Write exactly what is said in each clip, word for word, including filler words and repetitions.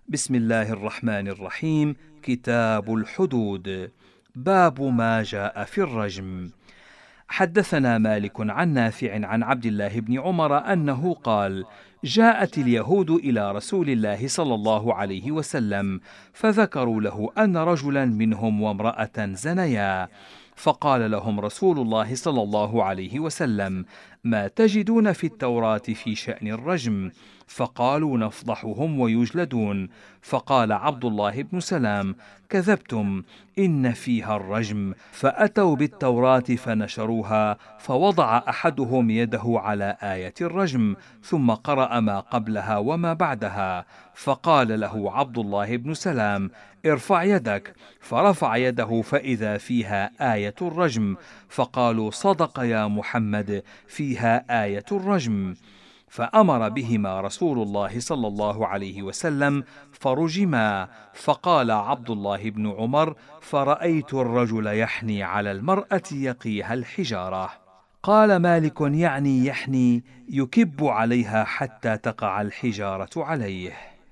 بسم الله الرحمن الرحيم. كتاب الحدود. باب ما جاء في الرجم. حدثنا مالك عن نافع عن عبد الله بن عمر أنه قال: جاءت اليهود إلى رسول الله صلى الله عليه وسلم، فذكروا له أن رجلا منهم وامرأة زنيا، فقال لهم رسول الله صلى الله عليه وسلم: ما تجدون في التوراة في شأن الرجم؟ فقالوا: نفضحهم ويجلدون. فقال عبد الله بن سلام: كذبتم، إن فيها الرجم. فأتوا بالتوراة فنشروها، فوضع أحدهم يده على آية الرجم، ثم قرأ ما قبلها وما بعدها، فقال له عبد الله بن سلام: ارفع يدك. فرفع يده فإذا فيها آية الرجم، فقالوا: صدق يا محمد، فيها آية الرجم. فأمر بهما رسول الله صلى الله عليه وسلم فرجما. فقال عبد الله بن عمر: فرأيت الرجل يحني على المرأة يقيها الحجارة. قال مالك: يعني يحني يكب عليها حتى تقع الحجارة عليه.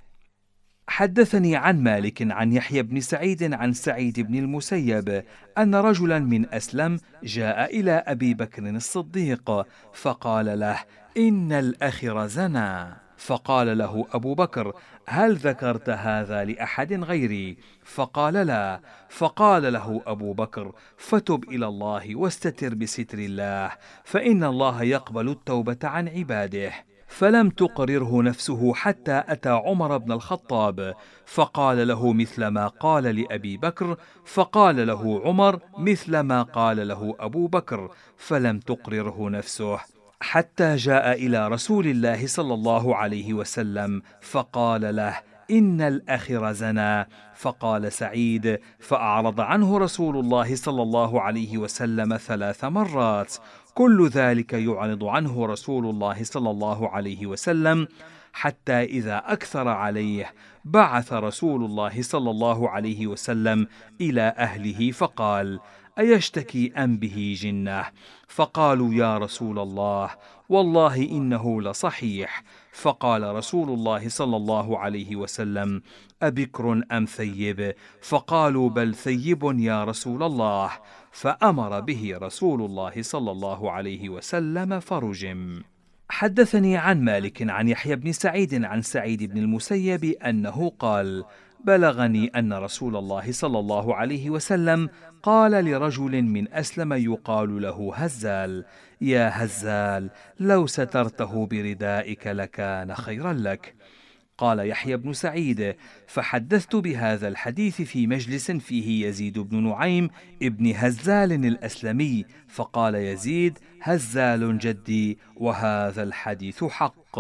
حدثني عن مالك عن يحيى بن سعيد عن سعيد بن المسيب أن رجلا من أسلم جاء إلى أبي بكر الصديق فقال له: إن الأخر زنى. فقال له أبو بكر: هل ذكرت هذا لأحد غيري؟ فقال: لا. فقال له أبو بكر: فتب إلى الله واستتر بستر الله، فإن الله يقبل التوبة عن عباده. فلم تقرره نفسه حتى أتى عمر بن الخطاب، فقال له مثل ما قال لأبي بكر، فقال له عمر مثل ما قال له أبو بكر، فلم تقرره نفسه حتى جاء إلى رسول الله صلى الله عليه وسلم فقال له: إن الأخر زنى. فقال سعيد: فأعرض عنه رسول الله صلى الله عليه وسلم ثلاث مرات، كل ذلك يعرض عنه رسول الله صلى الله عليه وسلم، حتى إذا أكثر عليه بعث رسول الله صلى الله عليه وسلم إلى أهله فقال: أيشتكي أم به جنة؟ فقالوا: يا رسول الله، والله إنه لصحيح. فقال رسول الله صلى الله عليه وسلم: أبكر أم ثيب؟ فقالوا: بل ثيب يا رسول الله. فأمر به رسول الله صلى الله عليه وسلم فرجم. حدثني عن مالك عن يحيى بن سعيد عن سعيد بن المسيب أنه قال: بلغني أن رسول الله صلى الله عليه وسلم قال لرجل من أسلم يقال له هزال: يا هزال، لو سترته بردائك لكان خيرا لك. قال يحيى بن سعيد: فحدثت بهذا الحديث في مجلس فيه يزيد بن نعيم ابن هزال الأسلمي، فقال يزيد: هزال جدي، وهذا الحديث حق.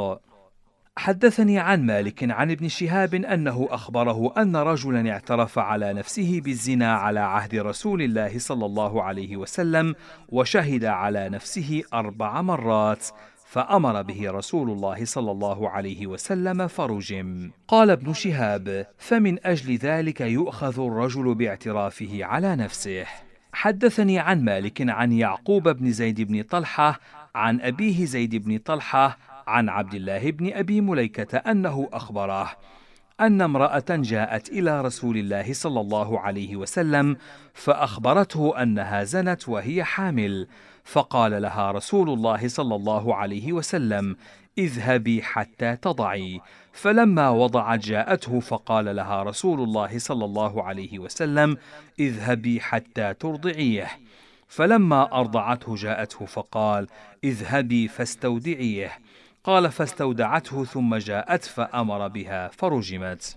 حدثني عن مالك عن ابن شهاب أنه أخبره أن رجلا اعترف على نفسه بالزنا على عهد رسول الله صلى الله عليه وسلم، وشهد على نفسه أربع مرات، فأمر به رسول الله صلى الله عليه وسلم فرجم. قال ابن شهاب: فمن أجل ذلك يؤخذ الرجل باعترافه على نفسه. حدثني عن مالك عن يعقوب بن زيد بن طلحة عن أبيه زيد بن طلحة عن عبد الله بن أبي مليكة أنه أخبره أن امرأة جاءت إلى رسول الله صلى الله عليه وسلم فأخبرته أنها زنت وهي حامل، فقال لها رسول الله صلى الله عليه وسلم: اذهبي حتى تضعي. فلما وضعت جاءته فقال لها رسول الله صلى الله عليه وسلم: اذهبي حتى ترضعيه. فلما أرضعته جاءته فقال: اذهبي فاستودعيه. قال: فاستودعته ثم جاءت فأمر بها فرجمت.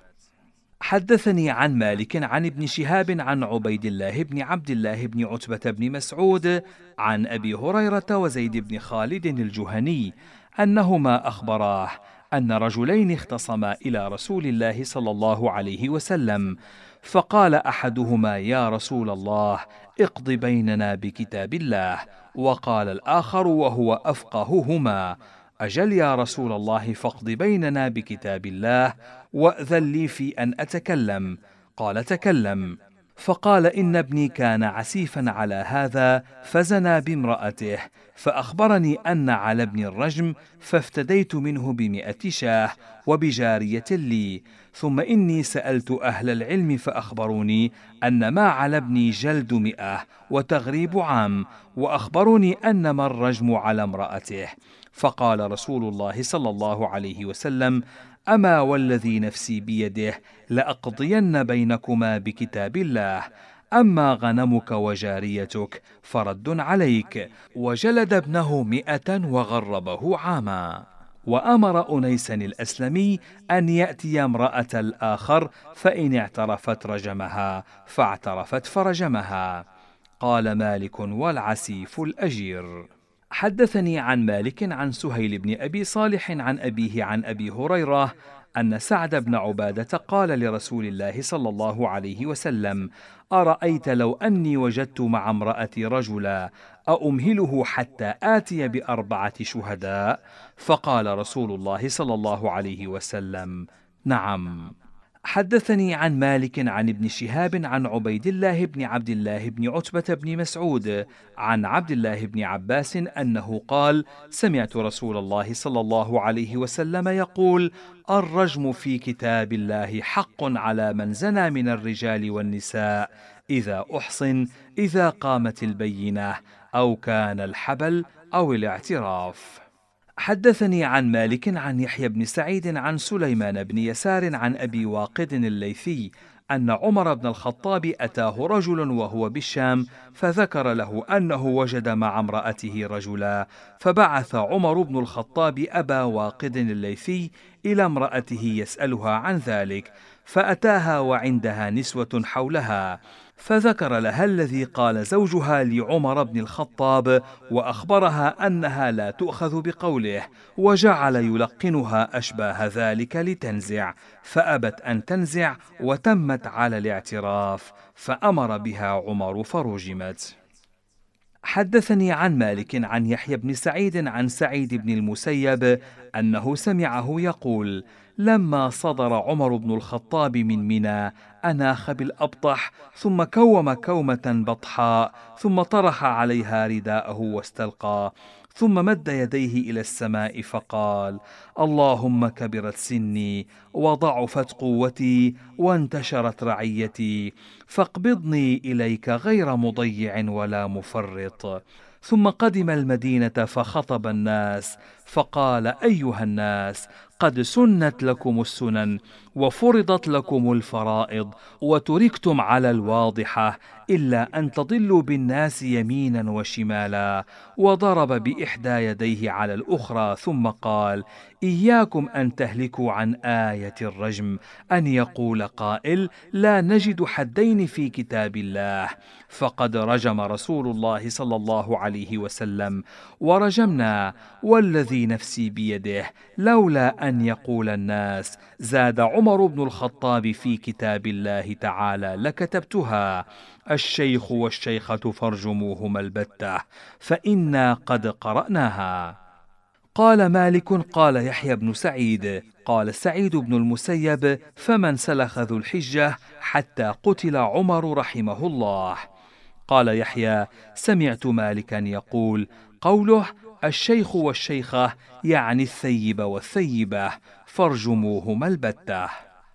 حدثني عن مالك عن ابن شهاب عن عبيد الله بن عبد الله بن عتبة بن مسعود عن أبي هريرة وزيد بن خالد الجهني أنهما أخبراه أن رجلين اختصما إلى رسول الله صلى الله عليه وسلم، فقال أحدهما: يا رسول الله، اقض بيننا بكتاب الله. وقال الآخر وهو أفقههما: أجل يا رسول الله، فاقض بيننا بكتاب الله، وأذن لي في أن أتكلم. قال: تكلم. فقال إن ابني كان عسيفا على هذا فزنى بامرأته، فأخبرني أن على ابني الرجم، فافتديت منه بمئة شاه وبجارية لي. ثم إني سألت أهل العلم فأخبروني أن ما على ابني جلد مئة وتغريب عام، وأخبروني أنما الرجم على امرأته. فقال رسول الله صلى الله عليه وسلم: أما والذي نفسي بيده لأقضين بينكما بكتاب الله، أما غنمك وجاريتك فرد عليك. وجلد ابنه مئة وغربه عاما. وأمر أنيسا الأسلمي أن يأتي امرأة الآخر، فإن اعترفت رجمها، فاعترفت فرجمها. قال مالك: والعسيف الأجير. حدثني عن مالك عن سهيل بن أبي صالح عن أبيه عن أبي هريرة أن سعد بن عبادة قال لرسول الله صلى الله عليه وسلم: أرأيت لو أني وجدت مع امرأتي رجلا أأمهله حتى آتي بأربعة شهداء؟ فقال رسول الله صلى الله عليه وسلم: نعم. حدثني عن مالك عن ابن شهاب عن عبيد الله بن عبد الله بن عتبة بن مسعود عن عبد الله بن عباس أنه قال: سمعت رسول الله صلى الله عليه وسلم يقول: الرجم في كتاب الله حق على من زنى من الرجال والنساء إذا أحصن، إذا قامت البينة أو كان الحبل أو الاعتراف. حدثني عن مالك عن يحيى بن سعيد عن سليمان بن يسار عن أبي واقد الليثي أن عمر بن الخطاب أتاه رجل وهو بالشام، فذكر له أنه وجد مع امرأته رجلا، فبعث عمر بن الخطاب أبا واقد الليثي إلى امرأته يسألها عن ذلك، فأتاها وعندها نسوة حولها، فذكر لها الذي قال زوجها لعمر بن الخطاب، وأخبرها أنها لا تؤخذ بقوله، وجعل يلقنها أشباه ذلك لتنزع، فأبت أن تنزع وتمت على الاعتراف، فأمر بها عمر فرجمت. حدثني عن مالك عن يحيى بن سعيد عن سعيد بن المسيب أنه سمعه يقول: لما صدر عمر بن الخطاب من منى أناخ بالأبطح، ثم كوم كومة بطحاء، ثم طرح عليها رداءه واستلقى، ثم مد يديه إلى السماء فقال: اللهم كبرت سني وضعفت قوتي وانتشرت رعيتي، فاقبضني إليك غير مضيع ولا مفرط. ثم قدم المدينة فخطب الناس فقال: أيها الناس، قد سنت لكم السنن وفرضت لكم الفرائض وتركتم على الواضحة، إلا أن تضلوا بالناس يمينا وشمالا. وضرب بإحدى يديه على الأخرى ثم قال: إياكم أن تهلكوا عن آية الرجم، أن يقول قائل: لا نجد حدين في كتاب الله، فقد رجم رسول الله صلى الله عليه وسلم ورجمنا، والذي نفسي بيده لولا أن يقول الناس زاد عمر بن الخطاب في كتاب الله تعالى لكتبتها: الشيخ والشيخة فارجموهما البتة، فإنا قد قرأناها. قال مالك: قال يحيى بن سعيد: قال سعيد بن المسيب: فمن سلخ ذو الحجة حتى قتل عمر رحمه الله. قال يحيى: سمعت مالكا يقول: قوله الشيخ والشيخة يعني الثيب والثيبة، فارجموهما البتة.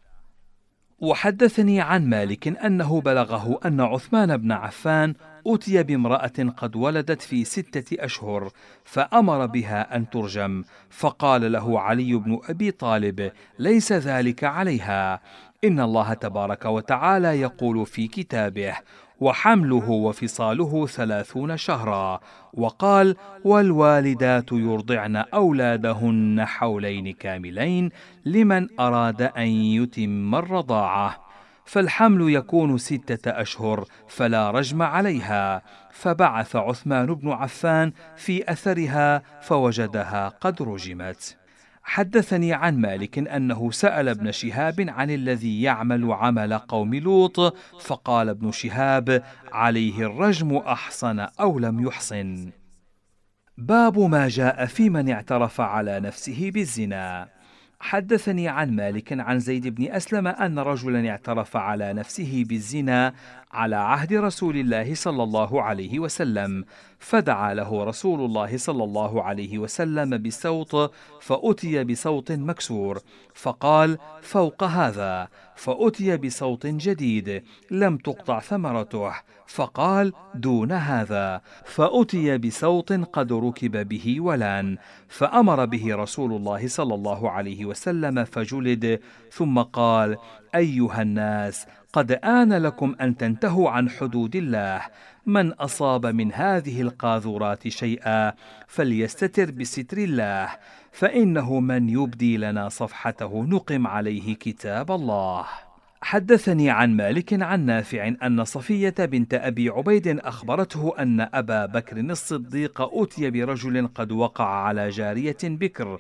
وحدثني عن مالك أنه بلغه أن عثمان بن عفان أتي بامرأة قد ولدت في ستة أشهر، فأمر بها أن ترجم، فقال له علي بن أبي طالب: ليس ذلك عليها، إن الله تبارك وتعالى يقول في كتابه: وحمله وفصاله ثلاثون شهرا، وقال: والوالدات يرضعن أولادهن حولين كاملين لمن أراد أن يتم الرضاعة، فالحمل يكون ستة أشهر فلا رجم عليها. فبعث عثمان بن عفان في أثرها فوجدها قد رجمت. حدثني عن مالك أنه سأل ابن شهاب عن الذي يعمل عمل قوم لوط، فقال ابن شهاب: عليه الرجم أحصن أو لم يحصن. باب ما جاء في من اعترف على نفسه بالزنا. حدثني عن مالك عن زيد بن أسلم أن رجلا اعترف على نفسه بالزنا على عهد رسول الله صلى الله عليه وسلم، فدعا له رسول الله صلى الله عليه وسلم بصوت، فأتي بصوت مكسور، فقال: فوق هذا. فأتي بصوت جديد لم تقطع ثمرته، فقال: دون هذا. فأتي بصوت قد ركب به ولان، فأمر به رسول الله صلى الله عليه وسلم فجلد، ثم قال: أيها الناس، قد آن لكم أن تنتهوا عن حدود الله، من أصاب من هذه القاذورات شيئا فليستتر بستر الله، فإنه من يبدي لنا صفحته نقم عليه كتاب الله. حدثني عن مالك عن نافع أن صفية بنت أبي عبيد أخبرته أن أبا بكر الصديق أتي برجل قد وقع على جارية بكر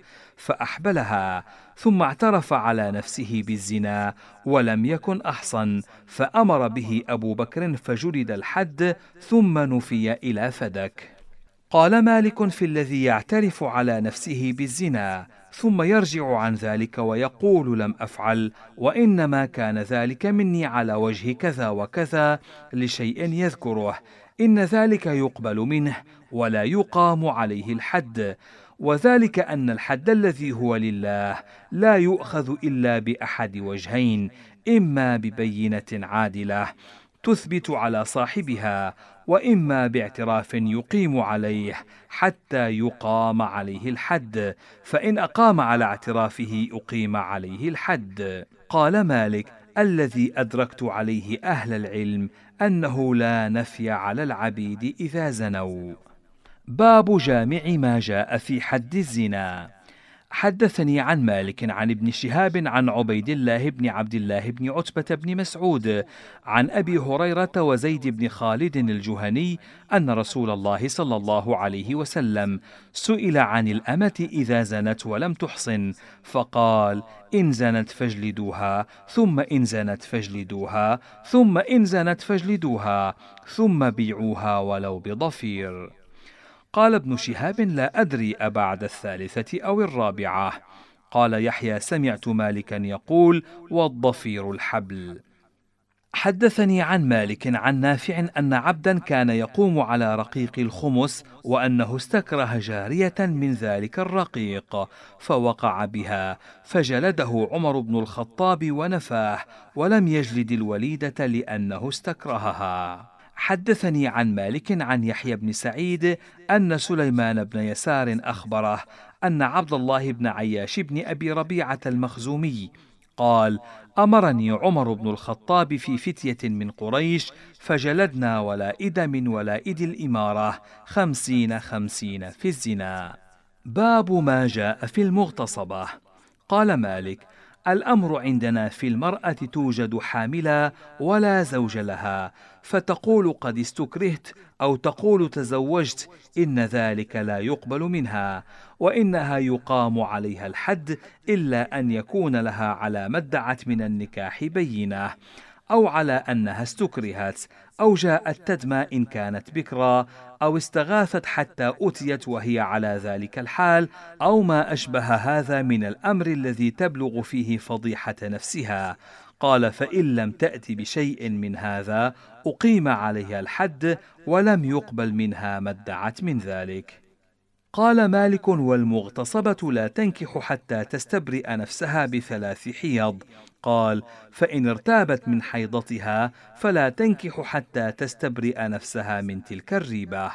فأحبلها، ثم اعترف على نفسه بالزنا ولم يكن أحصن، فأمر به أبو بكر فجلد الحد ثم نفي إلى فدك. قال مالك في الذي يعترف على نفسه بالزنا ثم يرجع عن ذلك ويقول: لم أفعل، وإنما كان ذلك مني على وجه كذا وكذا لشيء يذكره، إن ذلك يقبل منه ولا يقام عليه الحد، وذلك أن الحد الذي هو لله لا يؤخذ إلا بأحد وجهين: إما ببينة عادلة تثبت على صاحبها، وإما باعتراف يقيم عليه حتى يقام عليه الحد، فإن أقام على اعترافه أقيم عليه الحد. قال مالك: الذي أدركت عليه أهل العلم أنه لا نفي على العبيد إذا زنوا. باب جامع ما جاء في حد الزنا. حدثني عن مالك عن ابن شهاب عن عبيد الله بن عبد الله بن عتبة بن مسعود عن أبي هريرة وزيد بن خالد الجهني أن رسول الله صلى الله عليه وسلم سئل عن الأمة إذا زنت ولم تحصن، فقال: إن زنت فاجلدوها، ثم إن زنت فاجلدوها، ثم إن زنت فاجلدوها، ثم بيعوها ولو بضفير. قال ابن شهاب: لا أدري أبعد الثالثة أو الرابعة. قال يحيى: سمعت مالكا يقول: والضفير الحبل. حدثني عن مالك عن نافع أن عبدا كان يقوم على رقيق الخمس، وأنه استكره جارية من ذلك الرقيق فوقع بها، فجلده عمر بن الخطاب ونفاه، ولم يجلد الوليدة لأنه استكرهها. حدثني عن مالك عن يحيى بن سعيد أن سليمان بن يسار أخبره أن عبد الله بن عياش بن أبي ربيعة المخزومي قال: أمرني عمر بن الخطاب في فتية من قريش فجلدنا ولائد من ولائد الإمارة خمسين خمسين في الزنا. باب ما جاء في المغتصبة. قال مالك: الأمر عندنا في المرأة توجد حاملة ولا زوج لها، فتقول قد استكرهت أو تقول تزوجت، إن ذلك لا يقبل منها، وإنها يقام عليها الحد إلا أن يكون لها على ما ادعت من النكاح بينة، أو على أنها استكرهت، أو جاءت تدمى إن كانت بكرا، أو استغاثت حتى أتيت وهي على ذلك الحال، أو ما أشبه هذا من الأمر الذي تبلغ فيه فضيحة نفسها. قال: فإن لم تأت بشيء من هذا أقيم عليها الحد، ولم يقبل منها ما ادعت من ذلك. قال مالك: والمغتصبة لا تنكح حتى تستبرئ نفسها بثلاث حيض. قال: فإن ارتابت من حيضتها فلا تنكح حتى تستبرئ نفسها من تلك الريبة.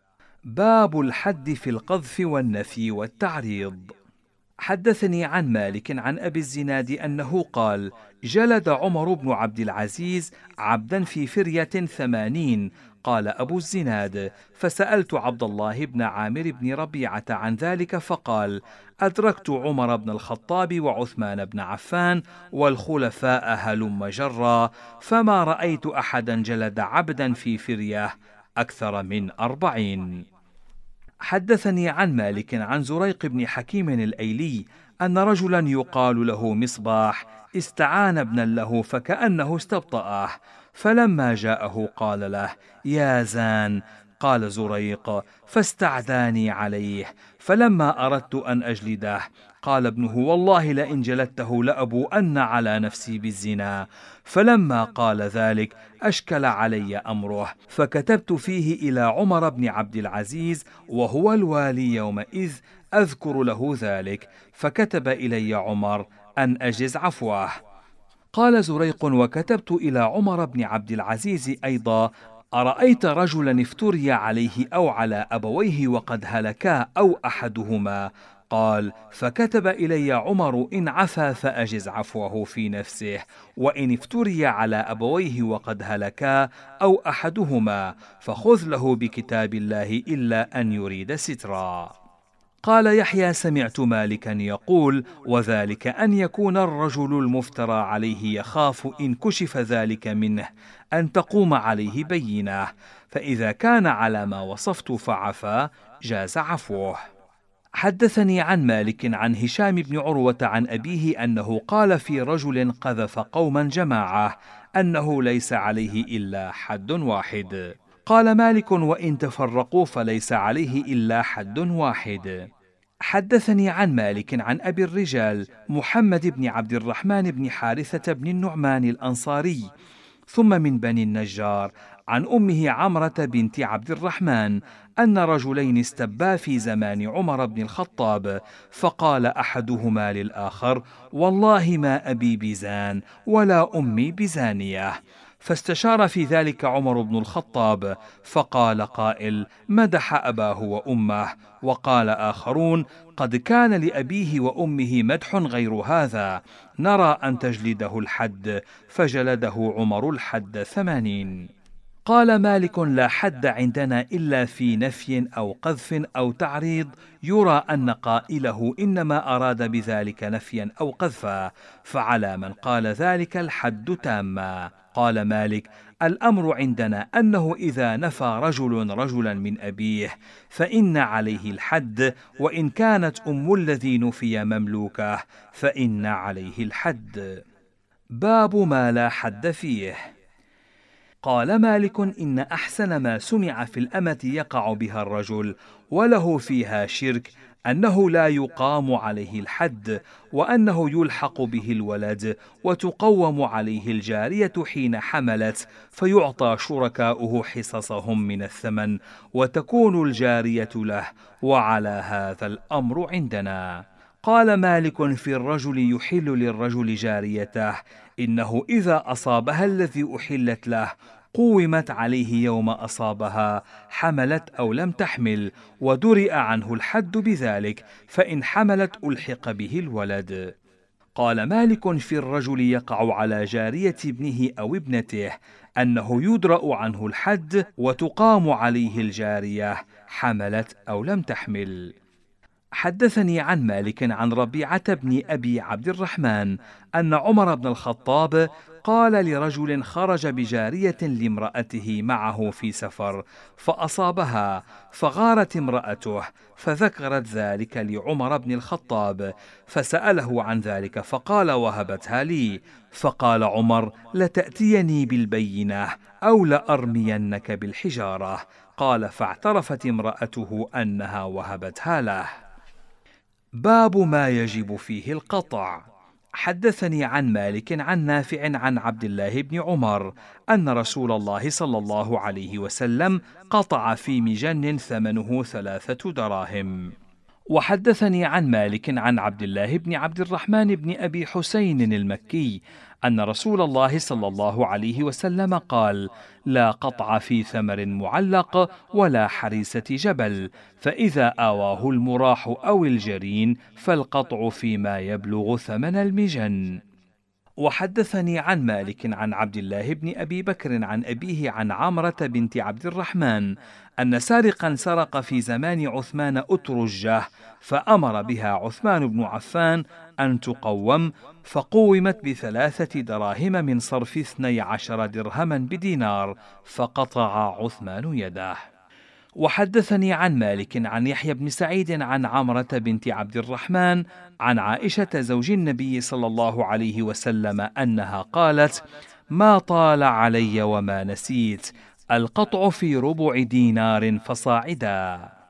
باب الحد في القذف والنفي والتعريض. حدثني عن مالك عن أبي الزناد أنه قال: جلد عمر بن عبد العزيز عبدا في فرية ثمانين. قال أبو الزناد: فسألت عبد الله بن عامر بن ربيعة عن ذلك، فقال: أدركت عمر بن الخطاب وعثمان بن عفان والخلفاء هلم جرا، فما رأيت أحدا جلد عبدا في فرية أكثر من أربعين. حدثني عن مالك عن زريق بن حكيم الأيلي أن رجلا يقال له مصباح استعان ابنا له فكأنه استبطأه، فلما جاءه قال له: يا زان. قال زريق: فاستعداني عليه، فلما أردت أن أجلده قال ابنه: والله لئن جلدته لأبوءن على نفسي بالزنا. فلما قال ذلك أشكل علي أمره، فكتبت فيه إلى عمر بن عبد العزيز وهو الوالي يومئذ أذكر له ذلك، فكتب إلي عمر أن أجز عفوه. قال زريق: وكتبت إلى عمر بن عبد العزيز أيضا: أرأيت رجلا افتري عليه أو على أبويه وقد هلكا أو أحدهما؟ قال: فكتب إلي عمر: إن عفا فأجز عفوه في نفسه، وإن افتري على أبويه وقد هلكا أو أحدهما فخذ له بكتاب الله إلا أن يريد سترا. قال يحيى: سمعت مالكا يقول: وذلك أن يكون الرجل المفترى عليه يخاف إن كشف ذلك منه أن تقوم عليه بينة، فإذا كان على ما وصفت فعفا جاز عفوه. حدثني عن مالك عن هشام بن عروة عن أبيه أنه قال في رجل قذف قوما جماعة أنه ليس عليه إلا حد واحد. قال مالك: وإن تفرقوا فليس عليه إلا حد واحد. حدثني عن مالك عن أبي الرجال محمد بن عبد الرحمن بن حارثة بن النعمان الأنصاري ثم من بني النجار عن أمه عمرة بنت عبد الرحمن أن رجلين استبا في زمان عمر بن الخطاب، فقال أحدهما للآخر: والله ما أبي بزان ولا أمي بزانية. فاستشار في ذلك عمر بن الخطاب، فقال قائل: مدح أباه وأمه. وقال آخرون: قد كان لأبيه وأمه مدح غير هذا، نرى أن تجلده الحد. فجلده عمر الحد ثمانين. قال مالك: لا حد عندنا إلا في نفي أو قذف أو تعريض يرى أن قائله إنما أراد بذلك نفيا أو قذفا، فعلى من قال ذلك الحد تاما. قال مالك: الأمر عندنا أنه إذا نفى رجل رجلا من أبيه فإن عليه الحد، وإن كانت أم الذي نفي مملوكة فإن عليه الحد. باب ما لا حد فيه. قال مالك: إن أحسن ما سمع في الأمة يقع بها الرجل وله فيها شرك أنه لا يقام عليه الحد، وأنه يلحق به الولد وتقوم عليه الجارية حين حملت، فيعطى شركاؤه حصصهم من الثمن وتكون الجارية له، وعلى هذا الأمر عندنا. قال مالك: في الرجل يحل للرجل جاريته إنه إذا أصابها الذي أحلت له قومت عليه يوم أصابها، حملت أو لم تحمل، ودرئ عنه الحد بذلك، فإن حملت ألحق به الولد. قال مالك: في الرجل يقع على جارية ابنه أو ابنته أنه يدرأ عنه الحد وتقام عليه الجارية، حملت أو لم تحمل. حدثني عن مالك عن ربيعة بن أبي عبد الرحمن أن عمر بن الخطاب قال لرجل خرج بجارية لامرأته معه في سفر فأصابها، فغارت امرأته، فذكرت ذلك لعمر بن الخطاب، فسأله عن ذلك فقال: وهبتها لي. فقال عمر: لتأتيني بالبينة أو لأرمينك بالحجارة. قال: فاعترفت امرأته أنها وهبتها له. باب ما يجب فيه القطع. حدثني عن مالك عن نافع عن عبد الله بن عمر أن رسول الله صلى الله عليه وسلم قطع في مجن ثمنه ثلاثة دراهم. وحدثني عن مالك عن عبد الله بن عبد الرحمن بن أبي حسين المكي أن رسول الله صلى الله عليه وسلم قال: لا قطع في ثمر معلق ولا حريسة جبل، فإذا آواه المراح أو الجرين فالقطع فيما يبلغ ثمن المجن. وحدثني عن مالك عن عبد الله بن أبي بكر عن أبيه عن عمرة بنت عبد الرحمن أن سارقا سرق في زمان عثمان أترجه، فأمر بها عثمان بن عفان أن تقوم، فقومت بثلاثة دراهم من صرف اثني عشر درهما بدينار، فقطع عثمان يده. وحدثني عن مالك عن يحيى بن سعيد عن عمرة بنت عبد الرحمن عن عائشة زوج النبي صلى الله عليه وسلم أنها قالت: ما طال علي وما نسيت، القطع في ربع دينار فصاعدا.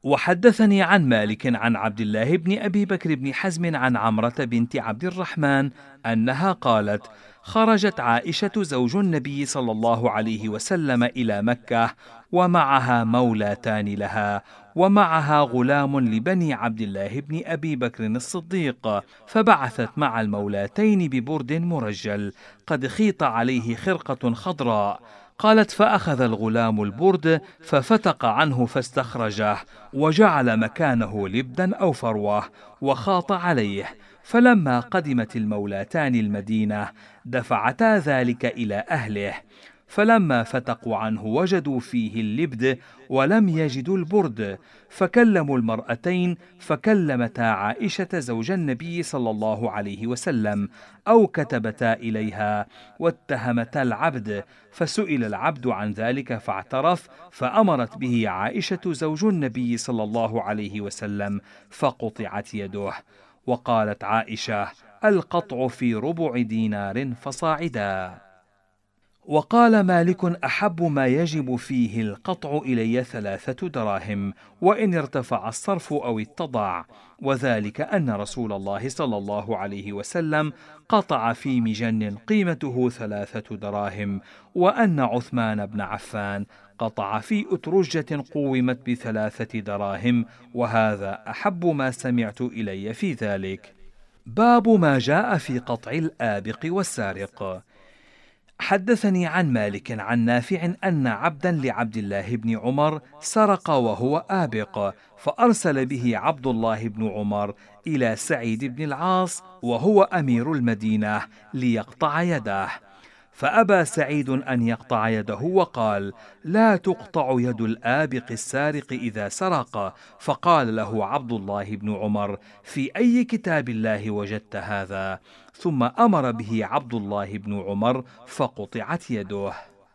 وحدثني عن مالك عن عبد الله بن أبي بكر بن حزم عن عمرة بنت عبد الرحمن أنها قالت: خرجت عائشة زوج النبي صلى الله عليه وسلم إلى مكة، ومعها مولاتان لها، ومعها غلام لبني عبد الله بن أبي بكر الصديق، فبعثت مع المولاتين ببرد مرجل قد خيط عليه خرقة خضراء. قالت: فأخذ الغلام البرد ففتق عنه فاستخرجه، وجعل مكانه لبدا أو فروة، وخاط عليه. فلما قدمت المولاتان المدينة دفعتا ذلك إلى أهله، فلما فتقوا عنه وجدوا فيه اللبد ولم يجدوا البرد، فكلموا المرأتين فكلمتا عائشة زوج النبي صلى الله عليه وسلم، أو كتبتا إليها واتهمتا العبد، فسئل العبد عن ذلك فاعترف، فأمرت به عائشة زوج النبي صلى الله عليه وسلم فقطعت يده. وقالت عائشة: القطع في ربع دينار فصاعدا. وقال مالك: أحب ما يجب فيه القطع إلي ثلاثة دراهم، وإن ارتفع الصرف أو اتضع، وذلك أن رسول الله صلى الله عليه وسلم قطع في مجن قيمته ثلاثة دراهم، وأن عثمان بن عفان قطع في أترجة قومت بثلاثة دراهم، وهذا أحب ما سمعت إلي في ذلك. باب ما جاء في قطع الآبق والسارق. حدثني عن مالك عن نافع أن عبدا لعبد الله بن عمر سرق وهو آبق، فأرسل به عبد الله بن عمر إلى سعيد بن العاص وهو أمير المدينة ليقطع يده، فأبى سعيد أن يقطع يده وقال: لا تقطع يد الآبق السارق إذا سرق. فقال له عبد الله بن عمر: في أي كتاب الله وجدت هذا؟ ثم أمر به عبد الله بن عمر فقطعت يده.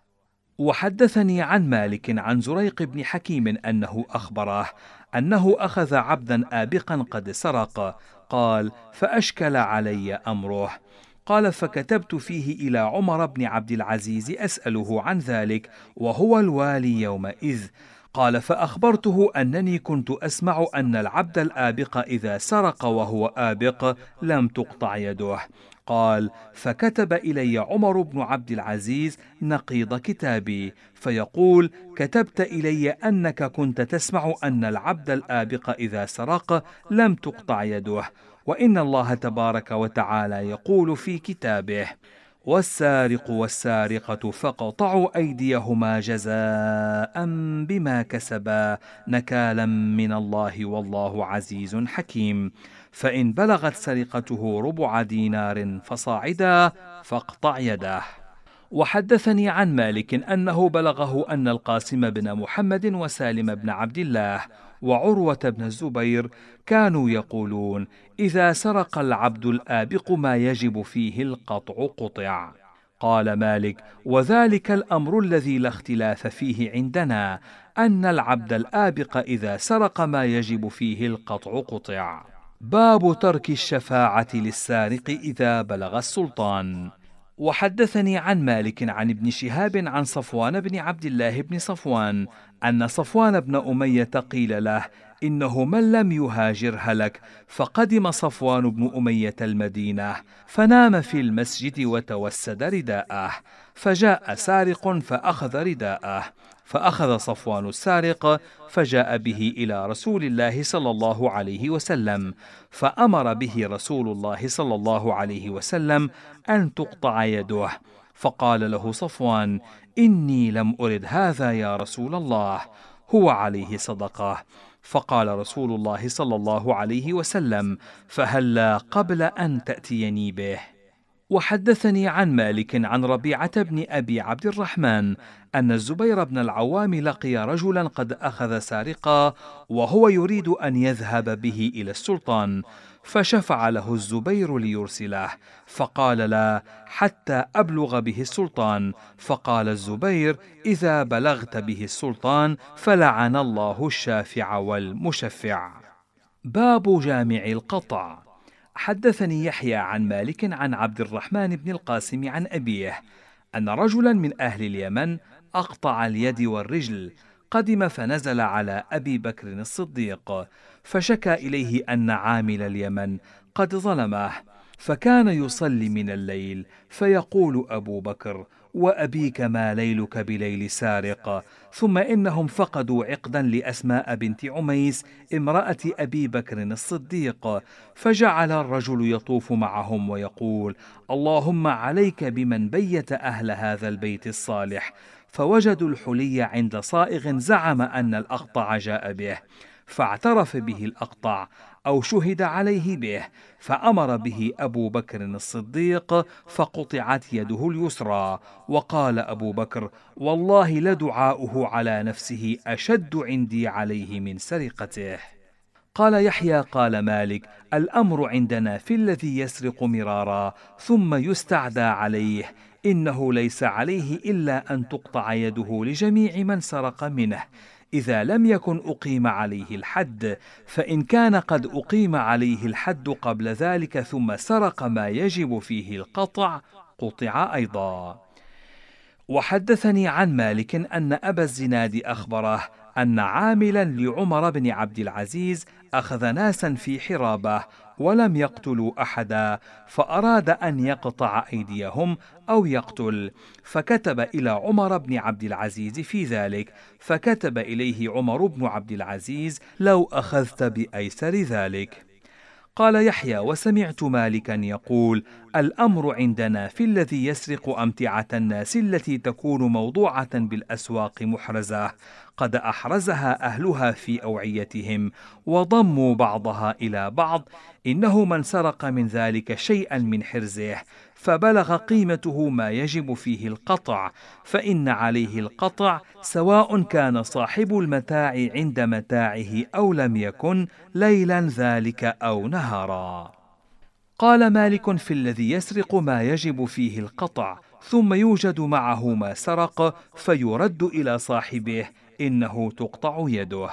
وحدثني عن مالك عن زريق بن حكيم أنه أخبره أنه أخذ عبدا آبقا قد سرق، قال: فأشكل علي أمره. قال: فكتبت فيه إلى عمر بن عبد العزيز أسأله عن ذلك وهو الوالي يومئذ. قال: فأخبرته أنني كنت أسمع أن العبد الآبق إذا سرق وهو آبق لم تقطع يده. قال: فكتب إلي عمر بن عبد العزيز نقيض كتابي، فيقول: كتبت إلي أنك كنت تسمع أن العبد الآبق إذا سرق لم تقطع يده، وإن الله تبارك وتعالى يقول في كتابه: والسارق والسارقة فاقطعوا أيديهما جزاء بما كسبا نكالا من الله والله عزيز حكيم، فإن بلغت سرقته ربع دينار فصاعدا فاقطع يده. وحدثني عن مالك أنه بلغه أن القاسم بن محمد وسالم بن عبد الله وعروة بن الزبير كانوا يقولون: إذا سرق العبد الآبق ما يجب فيه القطع قطع. قال مالك: وذلك الأمر الذي لا اختلاف فيه عندنا، أن العبد الآبق إذا سرق ما يجب فيه القطع قطع. باب ترك الشفاعة للسارق إذا بلغ السلطان. وحدثني عن مالك عن ابن شهاب عن صفوان بن عبد الله بن صفوان أن صفوان بن أمية قيل له: إنه من لم يهاجر هلك. فقدم صفوان بن أمية المدينة فنام في المسجد وتوسد رداءه، فجاء سارق فأخذ رداءه، فأخذ صفوان السارق فجاء به إلى رسول الله صلى الله عليه وسلم، فأمر به رسول الله صلى الله عليه وسلم أن تقطع يده. فقال له صفوان: إني لم أرد هذا يا رسول الله، هو عليه صدقة. فقال رسول الله صلى الله عليه وسلم: فهلا قبل أن تأتيني به. وحدثني عن مالك عن ربيعة بن أبي عبد الرحمن أن الزبير بن العوام لقي رجلا قد أخذ سارقا وهو يريد أن يذهب به إلى السلطان، فشفع له الزبير ليرسله، فقال: لا حتى أبلغ به السلطان. فقال الزبير: إذا بلغت به السلطان فلعن الله الشافع والمشفع. باب جامع القطع. حدثني يحيى عن مالك عن عبد الرحمن بن القاسم عن أبيه أن رجلا من أهل اليمن أقطع اليد والرجل. قدم فنزل على أبي بكر الصديق، فشكى إليه أن عامل اليمن قد ظلمه، فكان يصلي من الليل، فيقول أبو بكر: وأبيك ما ليلك بليل سارق. ثم إنهم فقدوا عقدا لأسماء بنت عميس امرأة أبي بكر الصديق، فجعل الرجل يطوف معهم ويقول: اللهم عليك بمن بيت أهل هذا البيت الصالح. فوجدوا الحلي عند صائغ زعم أن الأقطع جاء به، فاعترف به الأقطع أو شهد عليه به، فأمر به أبو بكر الصديق فقطعت يده اليسرى. وقال أبو بكر: والله لدعاؤه على نفسه أشد عندي عليه من سرقته. قال يحيى قال مالك: الأمر عندنا في الذي يسرق مرارا ثم يستعدى عليه، إنه ليس عليه إلا أن تقطع يده لجميع من سرق منه، إذا لم يكن أقيم عليه الحد، فإن كان قد أقيم عليه الحد قبل ذلك ثم سرق ما يجب فيه القطع قطع أيضا. وحدثني عن مالك أن أبا الزناد أخبره أن عاملا لعمر بن عبد العزيز أخذ ناسا في حرابة ولم يقتلوا أحدا، فأراد أن يقطع أيديهم أو يقتل، فكتب إلى عمر بن عبد العزيز في ذلك، فكتب إليه عمر بن عبد العزيز: لو أخذت بأيسر ذلك. قال يحيى: وسمعت مالكا يقول: الأمر عندنا في الذي يسرق أمتعة الناس التي تكون موضوعة بالأسواق محرزة، قد أحرزها أهلها في أوعيتهم وضموا بعضها إلى بعض، إنه من سرق من ذلك شيئا من حرزه فبلغ قيمته ما يجب فيه القطع، فإن عليه القطع سواء كان صاحب المتاع عند متاعه أو لم يكن، ليلا ذلك أو نهارا. قال مالك: في الذي يسرق ما يجب فيه القطع ثم يوجد معه ما سرق فيرد إلى صاحبه، إنه تقطع يده.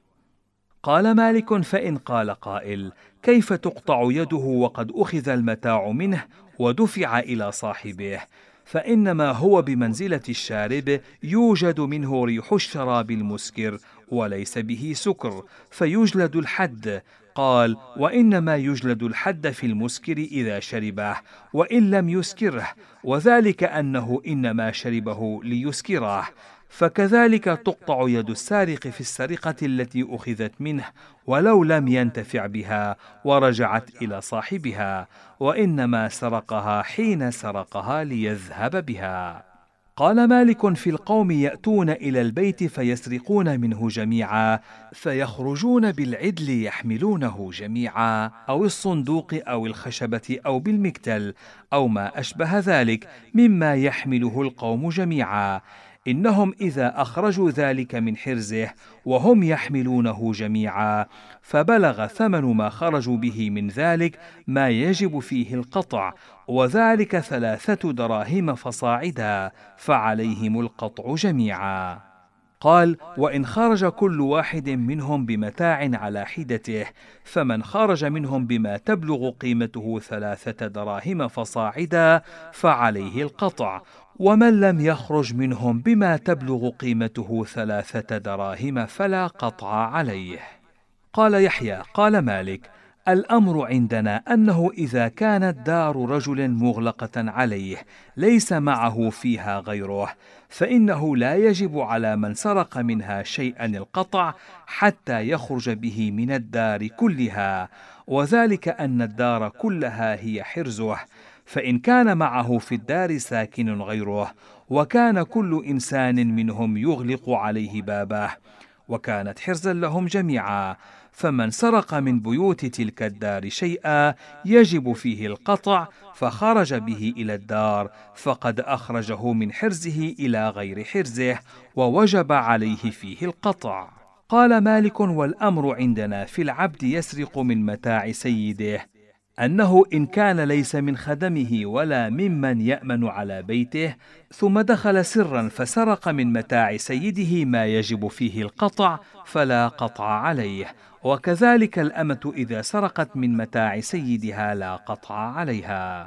قال مالك: فإن قال قائل: كيف تقطع يده وقد أخذ المتاع منه ودفع إلى صاحبه؟ فإنما هو بمنزلة الشارب، يوجد منه ريح الشراب المسكر وليس به سكر، فيجلد الحد. قال: وإنما يجلد الحد في المسكر إذا شربه وإن لم يسكره، وذلك أنه إنما شربه ليسكره. فكذلك تقطع يد السارق في السرقة التي أخذت منه ولو لم ينتفع بها ورجعت إلى صاحبها، وإنما سرقها حين سرقها ليذهب بها. قال مالك: في القوم يأتون إلى البيت فيسرقون منه جميعا، فيخرجون بالعدل يحملونه جميعا، أو الصندوق أو الخشبة أو بالمكتل أو ما أشبه ذلك مما يحمله القوم جميعا، إنهم إذا أخرجوا ذلك من حرزه وهم يحملونه جميعا فبلغ ثمن ما خرجوا به من ذلك ما يجب فيه القطع، وذلك ثلاثة دراهم فصاعدا، فعليهم القطع جميعا. قال: وإن خرج كل واحد منهم بمتاع على حدته، فمن خرج منهم بما تبلغ قيمته ثلاثة دراهم فصاعدا فعليه القطع، ومن لم يخرج منهم بما تبلغ قيمته ثلاثة دراهم فلا قطع عليه. قال يحيى قال مالك: الأمر عندنا أنه إذا كانت دار رجل مغلقة عليه ليس معه فيها غيره، فإنه لا يجب على من سرق منها شيئا القطع حتى يخرج به من الدار كلها، وذلك أن الدار كلها هي حرزه، فإن كان معه في الدار ساكن غيره وكان كل إنسان منهم يغلق عليه بابه وكانت حرزا لهم جميعا، فمن سرق من بيوت تلك الدار شيئا يجب فيه القطع فخرج به إلى الدار فقد أخرجه من حرزه إلى غير حرزه ووجب عليه فيه القطع. قال مالك: والأمر عندنا في العبد يسرق من متاع سيده أنه إن كان ليس من خدمه ولا ممن يأمن على بيته ثم دخل سرا فسرق من متاع سيده ما يجب فيه القطع فلا قطع عليه، وكذلك الأمة إذا سرقت من متاع سيدها لا قطع عليها.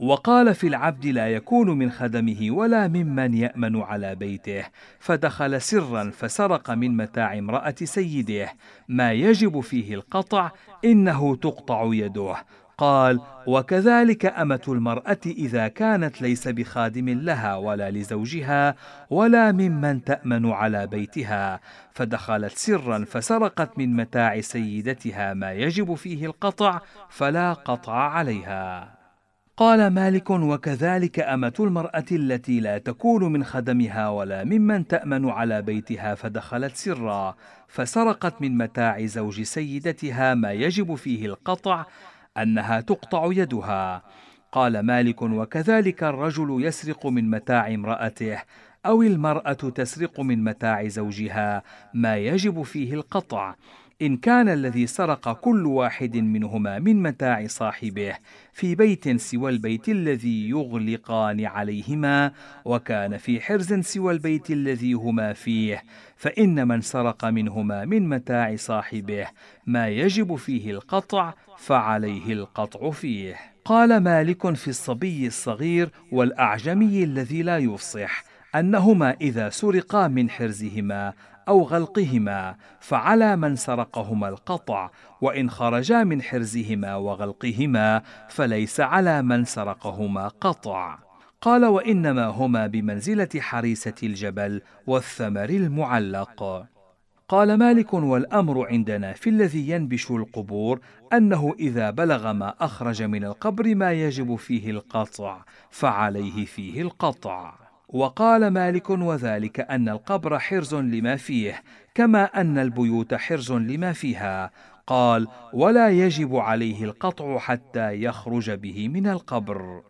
وقال في العبد لا يكون من خدمه ولا ممن يأمن على بيته، فدخل سرا فسرق من متاع امرأة سيده ما يجب فيه القطع، إنه تقطع يده. قال: وكذلك أمة المرأة إذا كانت ليس بخادم لها ولا لزوجها ولا ممن تأمن على بيتها، فدخلت سرا فسرقت من متاع سيدتها ما يجب فيه القطع، فلا قطع عليها. قال مالك: وكذلك أمة المرأة التي لا تكون من خدمها ولا ممن تأمن على بيتها، فدخلت سرا فسرقت من متاع زوج سيدتها ما يجب فيه القطع، أنها تقطع يدها. قال مالك: وكذلك الرجل يسرق من متاع امرأته، أو المرأة تسرق من متاع زوجها ما يجب فيه القطع، إن كان الذي سرق كل واحد منهما من متاع صاحبه في بيت سوى البيت الذي يغلقان عليهما، وكان في حرز سوى البيت الذي هما فيه، فإن من سرق منهما من متاع صاحبه ما يجب فيه القطع، فعليه القطع فيه. قال مالك في الصبي الصغير والأعجمي الذي لا يفصح، أنهما إذا سرقا من حرزهما أو غلقهما فعلى من سرقهما القطع، وإن خرجا من حرزهما وغلقهما فليس على من سرقهما قطع. قال: وإنما هما بمنزلة حريسة الجبل والثمر المعلق. قال مالك: والأمر عندنا في الذي ينبش القبور أنه إذا بلغ ما أخرج من القبر ما يجب فيه القطع، فعليه فيه القطع. وقال مالك: وذلك أن القبر حرز لما فيه، كما أن البيوت حرز لما فيها. قال: ولا يجب عليه القطع حتى يخرج به من القبر.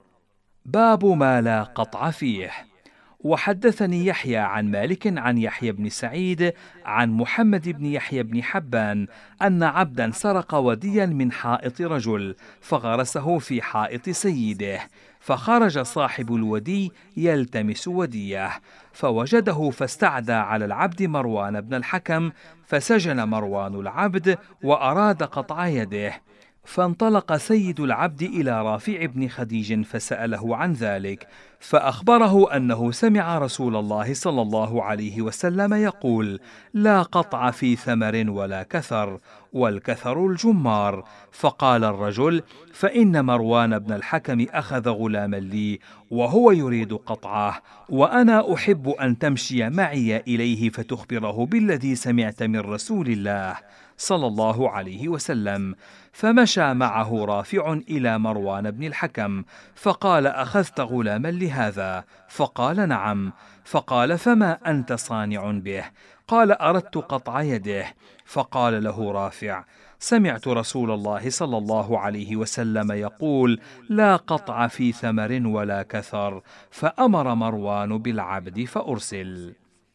باب ما لا قطع فيه. وحدثني يحيى عن مالك عن يحيى بن سعيد عن محمد بن يحيى بن حبان أن عبدا سرق وديا من حائط رجل فغرسه في حائط سيده، فخرج صاحب الودي يلتمس وديه، فوجده فاستعدى على العبد مروان بن الحكم، فسجن مروان العبد وأراد قطع يده، فانطلق سيد العبد إلى رافع بن خديج فسأله عن ذلك، فأخبره أنه سمع رسول الله صلى الله عليه وسلم يقول: لا قطع في ثمر ولا كثر، والكثر الجمار. فقال الرجل: فإن مروان بن الحكم أخذ غلاما لي وهو يريد قطعه، وأنا أحب أن تمشي معي إليه فتخبره بالذي سمعت من رسول الله صلى الله عليه وسلم. فمشى معه رافع إلى مروان بن الحكم فقال: أخذت غلاما لهذا؟ فقال: نعم. فقال: فما أنت صانع به؟ قال: أردت قطع يده. فقال له رافع: سمعت رسول الله صلى الله عليه وسلم يقول: لا قطع في ثمر ولا كثر. فأمر مروان بالعبد فأرسل.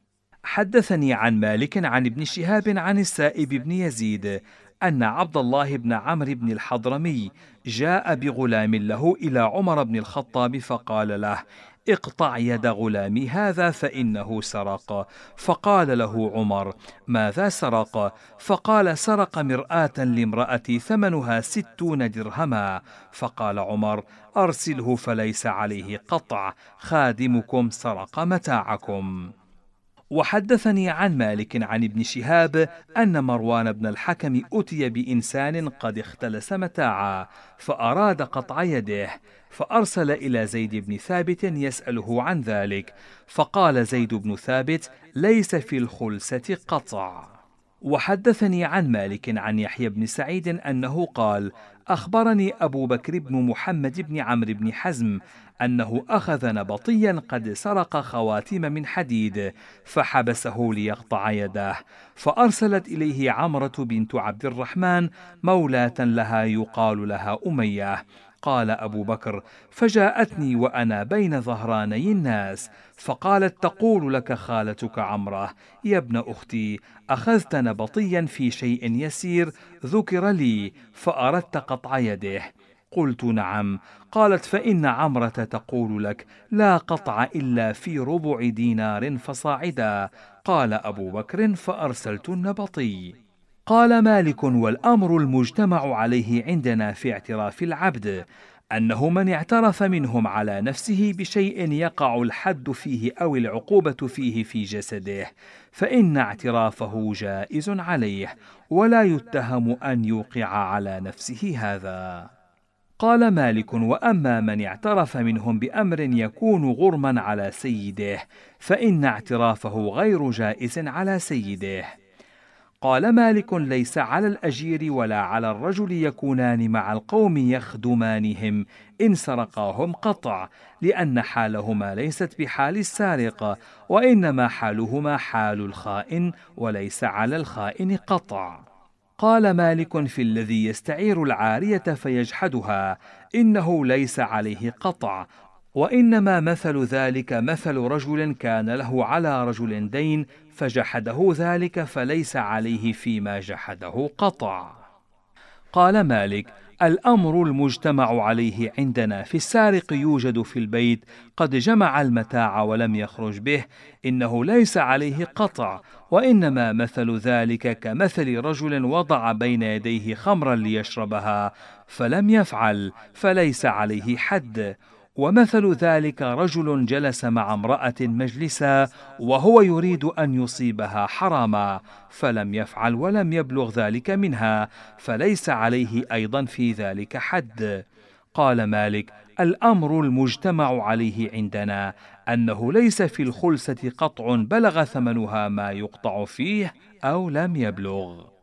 حدثني عن مالك عن ابن شهاب عن السائب بن يزيد أن عبد الله بن عمرو بن الحضرمي جاء بغلام له إلى عمر بن الخطاب فقال له: اقطع يد غلامي هذا فإنه سرق. فقال له عمر: ماذا سرق؟ فقال: سرق مرآة لامرأتي ثمنها ستون درهما. فقال عمر: أرسله فليس عليه قطع، خادمكم سرق متاعكم. وحدثني عن مالك عن ابن شهاب أن مروان بن الحكم أتي بإنسان قد اختلس متاعا فأراد قطع يده، فأرسل إلى زيد بن ثابت يسأله عن ذلك، فقال زيد بن ثابت: ليس في الخلسة قطع. وحدثني عن مالك عن يحيى بن سعيد أنه قال: أخبرني أبو بكر بن محمد بن عمرو بن حزم أنه أخذ نبطيا قد سرق خواتم من حديد فحبسه ليقطع يده، فأرسلت إليه عمرة بنت عبد الرحمن مولاة لها يقال لها أمية. قال أبو بكر: فجاءتني وأنا بين ظهراني الناس، فقالت: تقول لك خالتك عمرة: يا ابن أختي، أخذت نبطيا في شيء يسير ذكر لي فأردت قطع يده. قلت: نعم. قالت: فإن عمرة تقول لك: لا قطع إلا في ربع دينار فصاعدا. قال أبو بكر: فأرسلت النبطي. قال مالك: والأمر المجتمع عليه عندنا في اعتراف العبد أنه من اعترف منهم على نفسه بشيء يقع الحد فيه أو العقوبة فيه في جسده، فإن اعترافه جائز عليه، ولا يتهم أن يوقع على نفسه هذا. قال مالك: وأما من اعترف منهم بأمر يكون غرما على سيده، فإن اعترافه غير جائز على سيده. قال مالك: ليس على الأجير ولا على الرجل يكونان مع القوم يخدمانهم إن سرقاهم قطع، لأن حالهما ليست بحال السارق، وإنما حالهما حال الخائن، وليس على الخائن قطع. قال مالك: في الذي يستعير العارية فيجحدها، إنه ليس عليه قطع، وإنما مثل ذلك مثل رجل كان له على رجل دين فجحده ذلك، فليس عليه فيما جحده قطع. قال مالك: الأمر المجتمع عليه عندنا في السارق يوجد في البيت قد جمع المتاع ولم يخرج به، إنه ليس عليه قطع، وإنما مثل ذلك كمثل رجل وضع بين يديه خمرا ليشربها فلم يفعل، فليس عليه حد. ومثل ذلك رجل جلس مع امرأة مجلسا وهو يريد أن يصيبها حراما، فلم يفعل ولم يبلغ ذلك منها، فليس عليه أيضا في ذلك حد. قال مالك: الأمر المجتمع عليه عندنا أنه ليس في الخلسة قطع بلغ ثمنها ما يقطع فيه أو لم يبلغ.